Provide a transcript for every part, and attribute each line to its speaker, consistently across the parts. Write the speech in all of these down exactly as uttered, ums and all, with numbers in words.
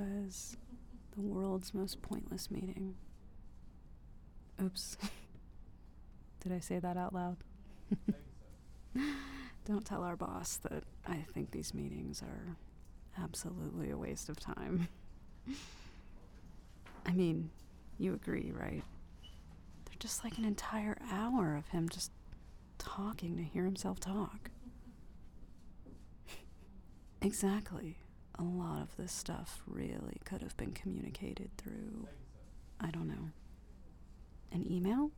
Speaker 1: was the world's most pointless meeting. Oops. Did I say that out loud? Don't tell our boss that I think these meetings are absolutely a waste of time. I mean, you agree, right? They're just like an entire hour of him just talking to hear himself talk. Exactly. A lot of this stuff really could have been communicated through, I don't know, an email?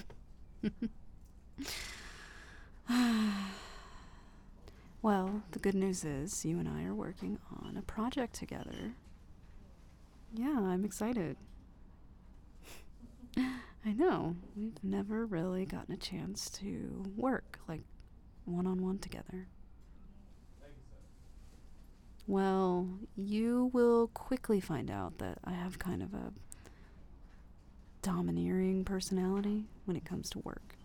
Speaker 1: Well, the good news is you and I are working on a project together. Yeah, I'm excited. I know. We've never really gotten a chance to work, like, one-on-one together. Well, you will quickly find out that I have kind of a domineering personality when it comes to work.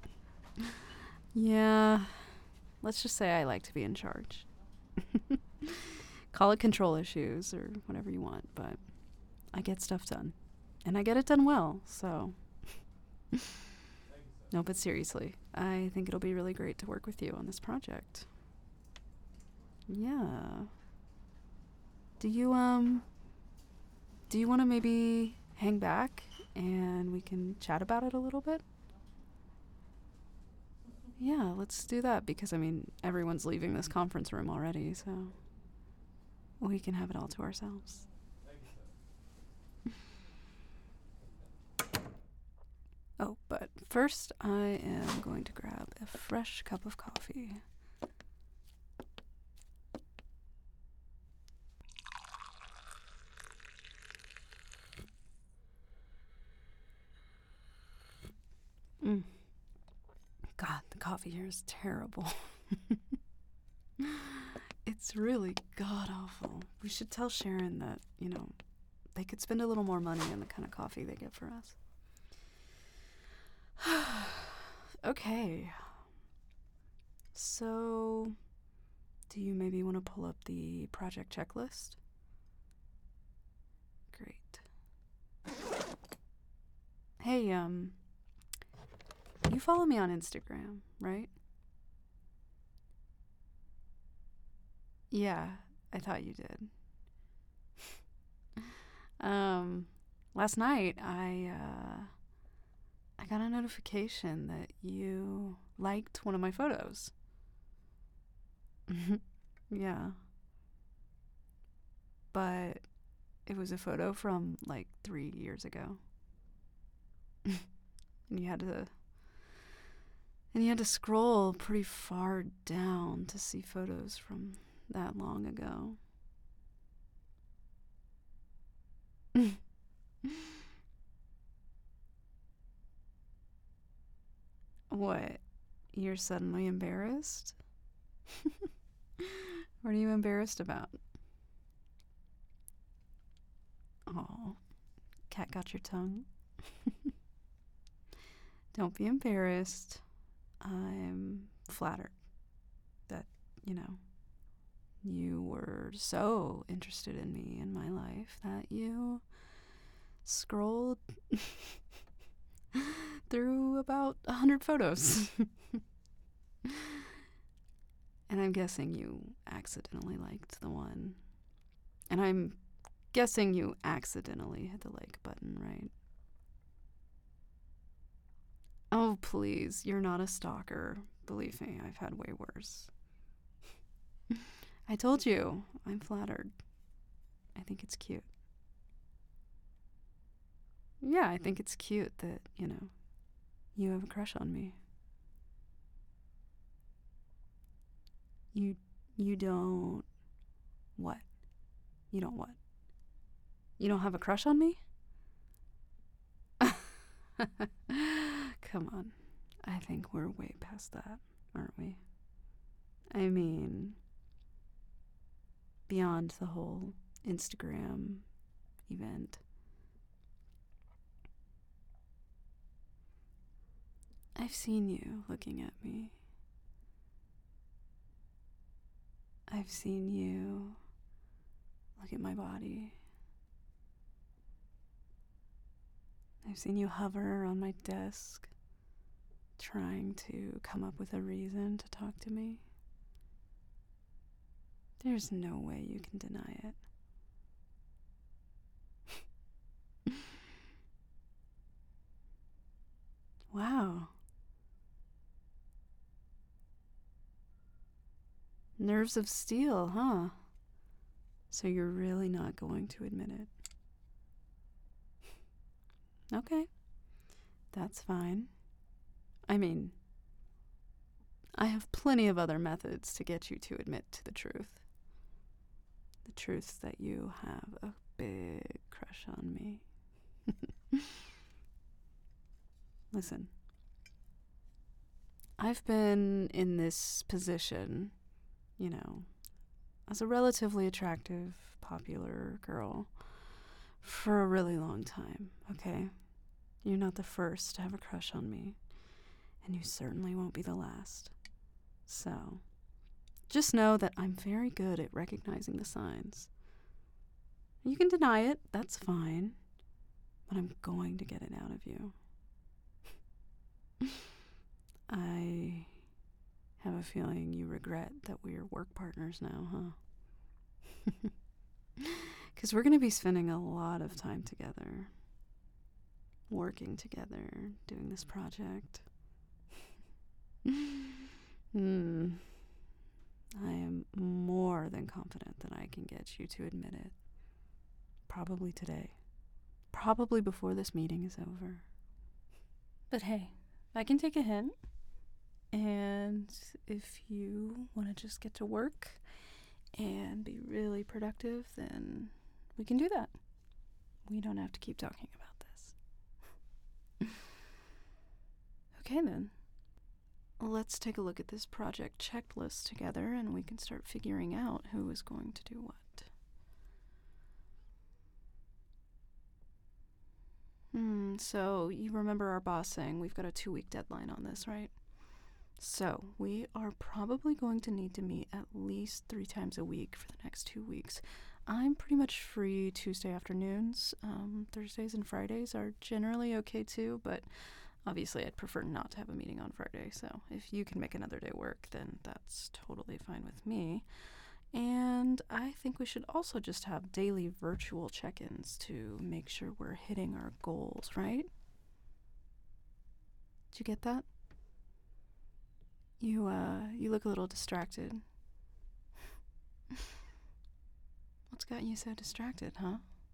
Speaker 1: Yeah, let's just say I like to be in charge. Call it control issues or whatever you want, but I get stuff done. And I get it done well, so... No, but seriously, I think it'll be really great to work with you on this project. Yeah. Do you, um... Do you want to maybe hang back and we can chat about it a little bit? Yeah, let's do that because, I mean, everyone's leaving this conference room already, so we can have it all to ourselves. Oh, but first I am going to grab a fresh cup of coffee. Mm. God, the coffee here is terrible. It's really god-awful. We should tell Sharon that, you know, they could spend a little more money on the kind of coffee they get for us. Okay. So, do you maybe want to pull up the project checklist? Great. Hey, um, you follow me on Instagram, right? Yeah, I thought you did. um, last night I, uh, I got a notification that you liked one of my photos. Yeah. But it was a photo from like three years ago. and you had to and you had to scroll pretty far down to see photos from that long ago. What? You're suddenly embarrassed? What are you embarrassed about? Oh, cat got your tongue. Don't be embarrassed. I'm flattered that, you know, you were so interested in me and my life that you scrolled through about a hundred photos. And I'm guessing you accidentally liked the one. And I'm guessing you accidentally hit the like button, right? Oh, please, you're not a stalker. Believe me, I've had way worse. I told you, I'm flattered. I think it's cute. Yeah, I think it's cute that, you know, you have a crush on me. You, you don't... What? You don't what? You don't have a crush on me? Come on. I think we're way past that, aren't we? I mean, beyond the whole Instagram event. I've seen you looking at me. I've seen you look at my body I've seen you hover on my desk, trying to come up with a reason to talk to me. There's no way you can deny it. Wow. Nerves of steel, huh? So you're really not going to admit it. Okay, that's fine. I mean, I have plenty of other methods to get you to admit to the truth. The truth that you have a big crush on me. Listen, I've been in this position, you know, as a relatively attractive, popular girl for a really long time, okay? You're not the first to have a crush on me, and you certainly won't be the last. So, just know that I'm very good at recognizing the signs. You can deny it, that's fine, but I'm going to get it out of you. I have a feeling you regret that we're work partners now, huh? Because we're going to be spending a lot of time together, working together, doing this project. Hmm. I am more than confident that I can get you to admit it. Probably today. Probably before this meeting is over. But hey, I can take a hint. And if you want to just get to work and be really productive, then we can do that. We don't have to keep talking about this. Okay then. Let's take a look at this project checklist together and we can start figuring out who is going to do what. Hmm, so you remember our boss saying we've got a two-week deadline on this, right? So we are probably going to need to meet at least three times a week for the next two weeks. I'm pretty much free Tuesday afternoons. Um, Thursdays and Fridays are generally okay too, but obviously I'd prefer not to have a meeting on Friday. So if you can make another day work, then that's totally fine with me. And I think we should also just have daily virtual check-ins to make sure we're hitting our goals, right? Did you get that? You, uh, you look a little distracted. What's got you so distracted, huh?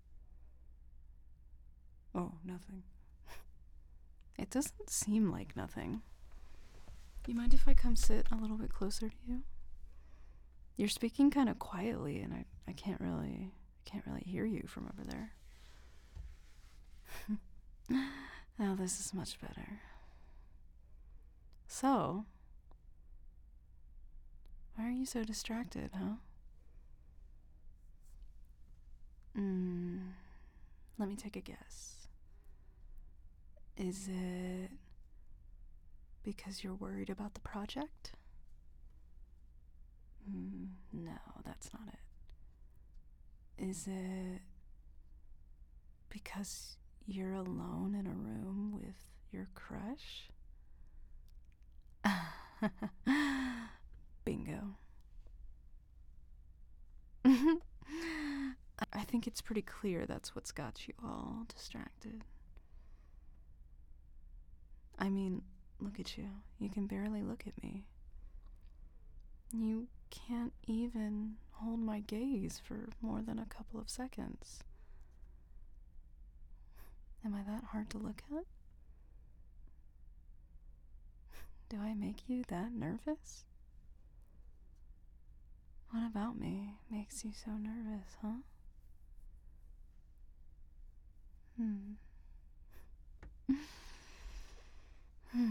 Speaker 1: Oh, nothing. It doesn't seem like nothing. You mind if I come sit a little bit closer to you? You're speaking kind of quietly, and I, I can't really, can't really hear you from over there. Now this is much better. So, why are you so distracted, huh? Hmm, let me take a guess. Is it because you're worried about the project? Mm, no, that's not it. Is it because you're alone in a room with your crush? Bingo. I think it's pretty clear that's what's got you all distracted. I mean, look at you. You can barely look at me. You can't even hold my gaze for more than a couple of seconds. Am I that hard to look at? Do I make you that nervous? What about me makes you so nervous, huh? Hmm. Hmm.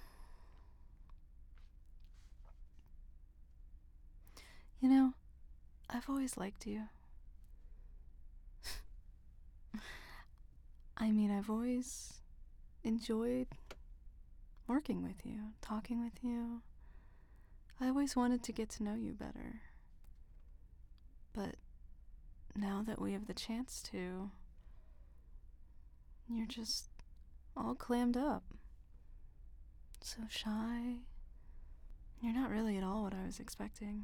Speaker 1: You know, I've always liked you. I mean, I've always enjoyed working with you, talking with you. I always wanted to get to know you better. But now that we have the chance to, you're just all clammed up. So shy. You're not really at all what I was expecting.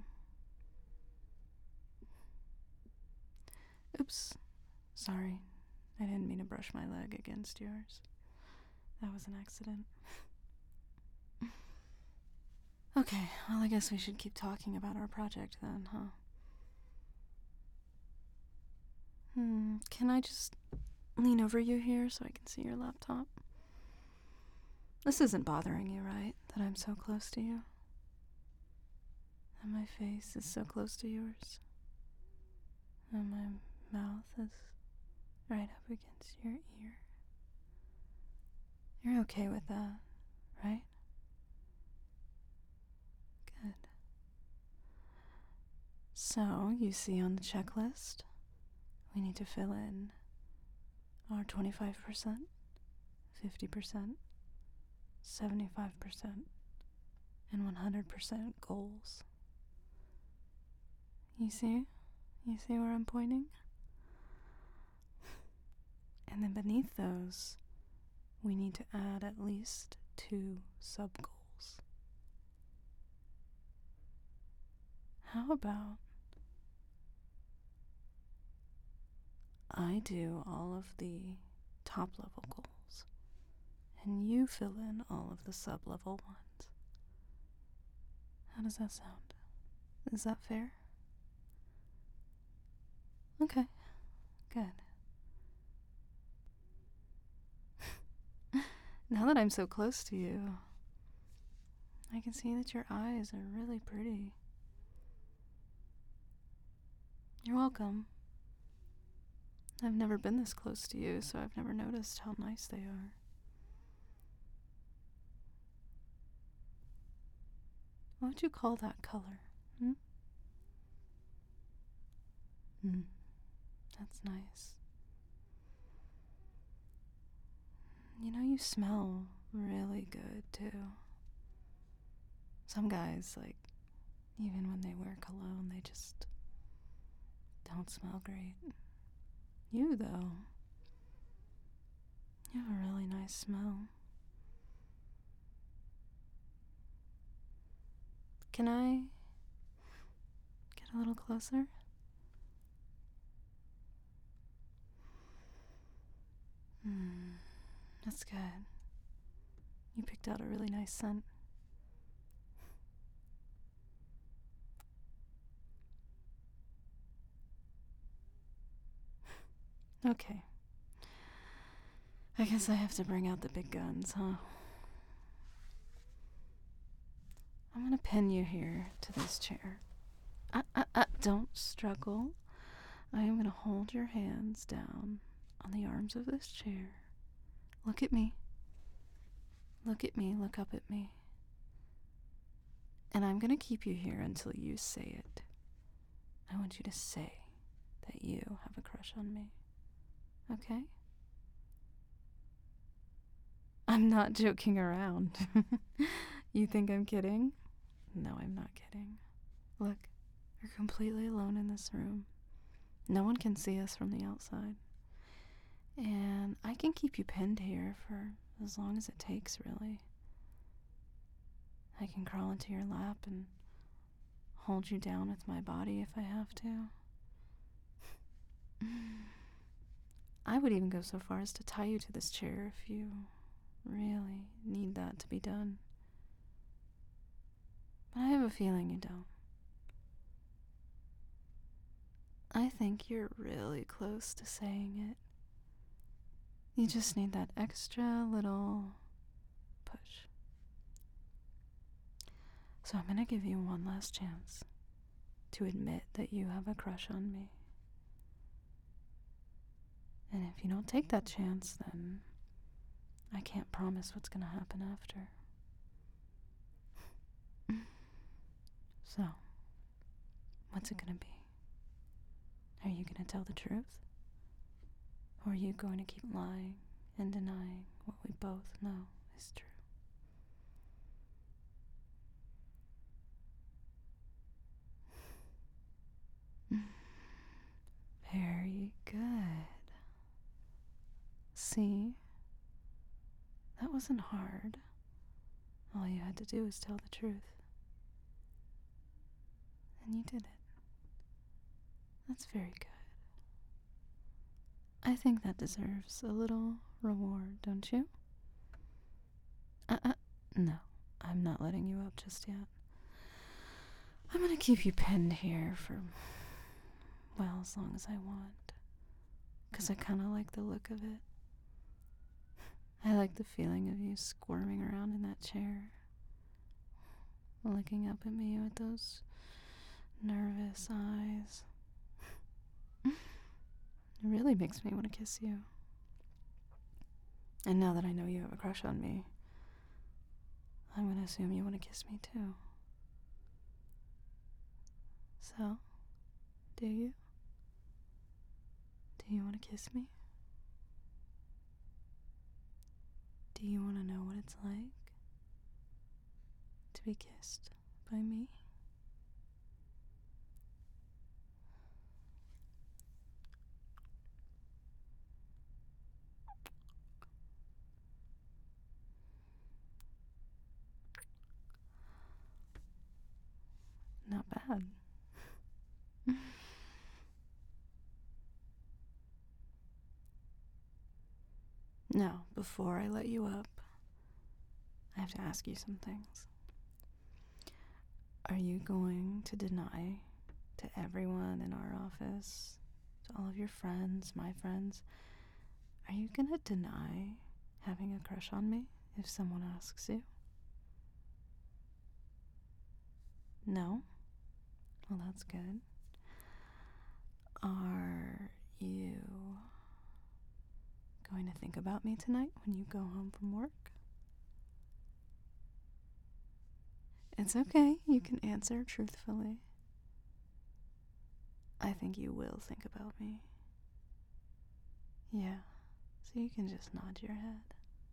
Speaker 1: Oops. Sorry. I didn't mean to brush my leg against yours. That was an accident. Okay, well, I guess we should keep talking about our project then, huh? Hmm, can I just lean over you here so I can see your laptop? This isn't bothering you, right? That I'm so close to you? That my face is so close to yours? And my mouth is right up against your ear? You're okay with that, right? Good. So, you see on the checklist, we need to fill in our twenty-five percent, fifty percent, seventy-five percent, and one hundred percent goals. You see? You see where I'm pointing? And then beneath those, we need to add at least two sub-goals. How about I do all of the top-level goals, and you fill in all of the sub-level ones? How does that sound? Is that fair? Okay, good. Now that I'm so close to you, I can see that your eyes are really pretty. You're welcome. I've never been this close to you, so I've never noticed how nice they are. What would you call that color? Hmm? Hmm. That's nice. You know, you smell really good, too. Some guys, like, even when they wear cologne, they just don't smell great. You, though, you have a really nice smell. Can I get a little closer? Hmm, that's good. You picked out a really nice scent. Okay. I guess I have to bring out the big guns, huh? I'm gonna pin you here to this chair. Uh, uh, uh, don't struggle. I am gonna hold your hands down on the arms of this chair. Look at me. Look at me. Look up at me. And I'm gonna keep you here until you say it. I want you to say that you have a crush on me. Okay? I'm not joking around. You think I'm kidding? No, I'm not kidding. Look, we're completely alone in this room. No one can see us from the outside. And I can keep you pinned here for as long as it takes, really. I can crawl into your lap and hold you down with my body if I have to. I would even go so far as to tie you to this chair if you really need that to be done. But I have a feeling you don't. I think you're really close to saying it. You just need that extra little push. So I'm gonna give you one last chance to admit that you have a crush on me. And if you don't take that chance, then I can't promise what's gonna happen after. So, what's it gonna be? Are you gonna tell the truth? Or are you going to keep lying and denying what we both know is true? Very good. See? wasn't hard. All you had to do was tell the truth. And you did it. That's very good. I think that deserves a little reward, don't you? Uh-uh. No, I'm not letting you up just yet. I'm gonna keep you pinned here for, well, as long as I want. 'Cause I kinda like the look of it. I like the feeling of you squirming around in that chair, looking up at me with those nervous eyes. It really makes me want to kiss you. And now that I know you have a crush on me, I'm going to assume you want to kiss me too. So, do you? Do you want to kiss me? Do you want to know what it's like to be kissed by me? Not bad. Now, before I let you up, I have to ask you some things. Are you going to deny to everyone in our office, to all of your friends, my friends, are you going to deny having a crush on me if someone asks you? No? Well, that's good. Are you going to think about me tonight when you go home from work? It's okay. You can answer truthfully. I think you will think about me. Yeah. So you can just nod your head.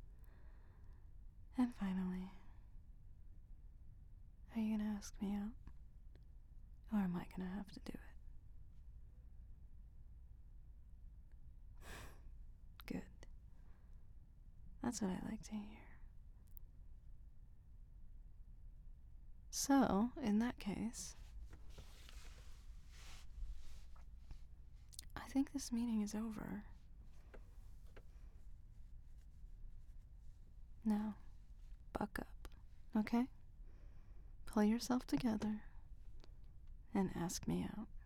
Speaker 1: And finally, are you going to ask me out? Or am I going to have to do it? Good. That's what I like to hear. So, in that case, I think this meeting is over. Now, buck up, okay? Pull yourself together and ask me out.